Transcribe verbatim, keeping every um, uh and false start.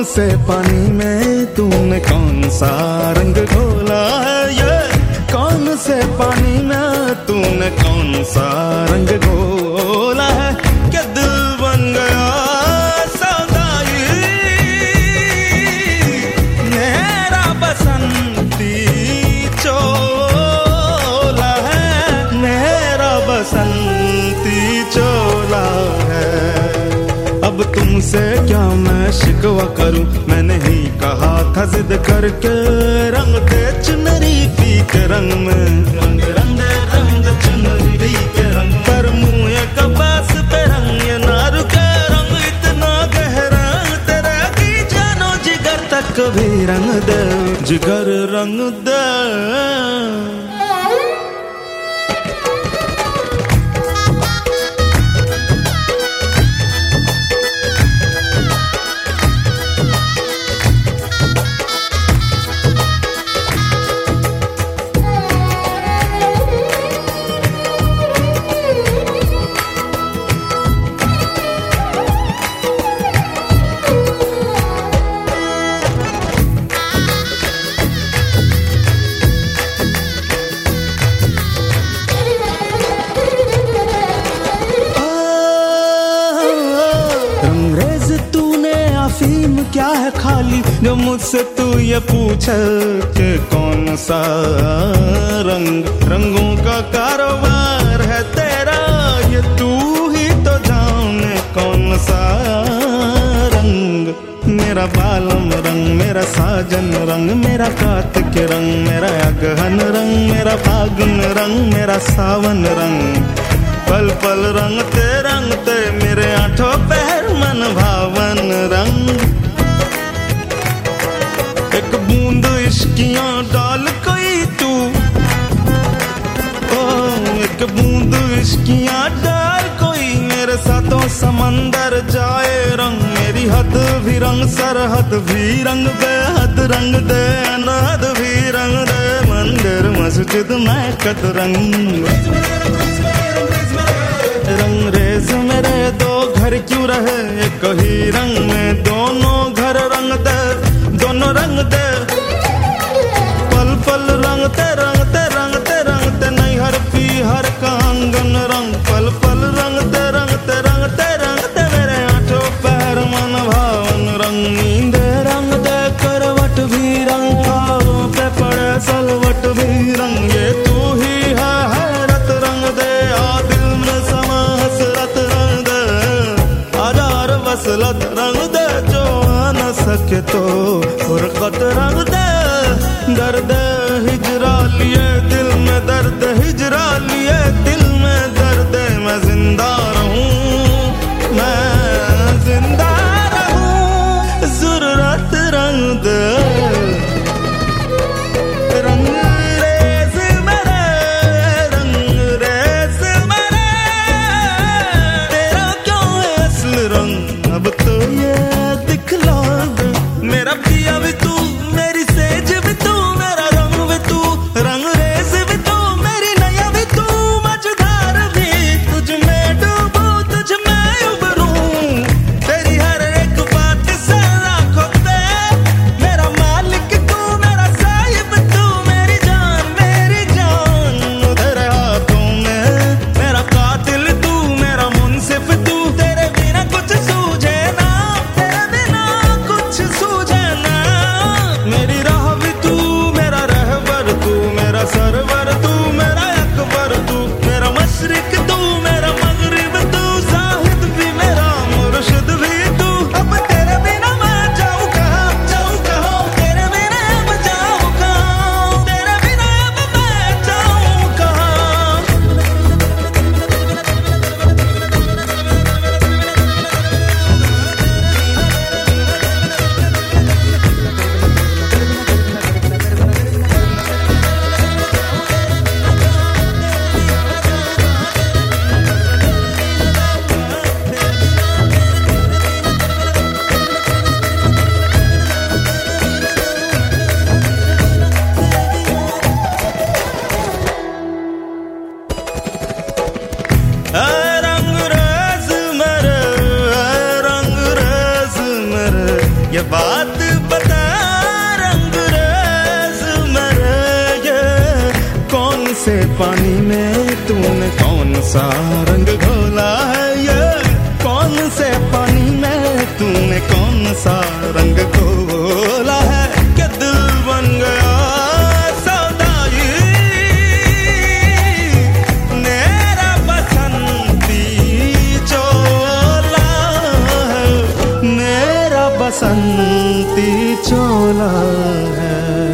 से पानी में तूने कौन सा रंग घोला है, ये कौन से पानी में तूने कौन सा रंग घोला है कि दिल बन गया सौदाई मेरा बसंती चोला है, मेरा बसंती चोला है। अब तुमसे क्या मैं शिकवा करूं, मैंने ही कहा था जिद करके रंग दे चुनरी पी के रंग में, रंग रंग रंग चुनरी के रंग पर मुँह कपास पे रंग ये ना रुके रंग इतना गहरा तेरा की जानो जिगर तक भी रंग दे, जिगर रंग दे। क्या है खाली जो मुझसे तू ये पूछे कि कौन सा रंग, रंगों का कारोबार है तेरा ये तू ही तो जाने कौन सा रंग। मेरा बालम रंग, मेरा साजन रंग, मेरा कार्तिक रंग, मेरा अगहन रंग, मेरा फागुन रंग, मेरा सावन रंग, पल पल रंगते रंगते मेरे आठों पहर मन भावन रंग। एक बूंद इश्कियां डाल कोई तू, ओ एक बूंद इश्कियां डाल कोई मेरे साथों समंदर जाए रंग। मेरी हद भी रंग, सरहद भी रंग, बेहद रंग दे, अनहद भी रंग दे, मंदिर मस्जिद महकत रंग। रंग रेज मेरे दो घर क्यों रहे, एक ही रंग में दोनों घर रंग दे, दोनों रंग दे, पल पल रंगते रंगते रंगते रंगते नहीं हर पी हर का आंगन रंग, पल पल रंगते रंगते रंगते रंगते मेरे आठों पैर मन भावन रंग। नींदे रंग दे, करवट भी रंग, खाओं पे पड़े सलवट भी रंग, ये तू ही है हैरत रंग दे, आ दिल में समा हसरत रंग दे, आधार वसलत रंग दे, जो आ न सके तो फुरकत रंग दे। दर्द हिजरा लिए दिल में दर्द हिजरा लिए दिल में दर्द, मैं जिंदा रहूं, मैं जिंदा रहूं, ज़रूरत रंग दे। रंग रेज़ मेरे, रंग रेज़ मेरे, तेरा क्यों है असल रंग, अब तो ये दिखला दे। मेरा पिया भी तू, मेरी सेज भी तू, मेरा रंग भी तू, रंग रेज़ भी तू, मेरी नैया भी तू, मझधार भी तुझ में डूबूं, तुझ में उबरूं, तेरी हर एक बात से लाखों पे मेरा मालिक तू, मेरा साहिब तू, मेरी जान मेरी जान तेरे हाथों में, मेरा कातिल तू, मेरा मुंसिफ तू, तेरे बिना कुछ सूझे ना, तेरे बात बता रंग रेज मेरे, ये कौन से पानी में तूने कौन सा रंग घोला है, ये कौन से पानी में तूने कौन सा रंग घोला है कि दिल बन गया सौदाई मेरा बसंती चोला है, मेरा बसंती चोला है।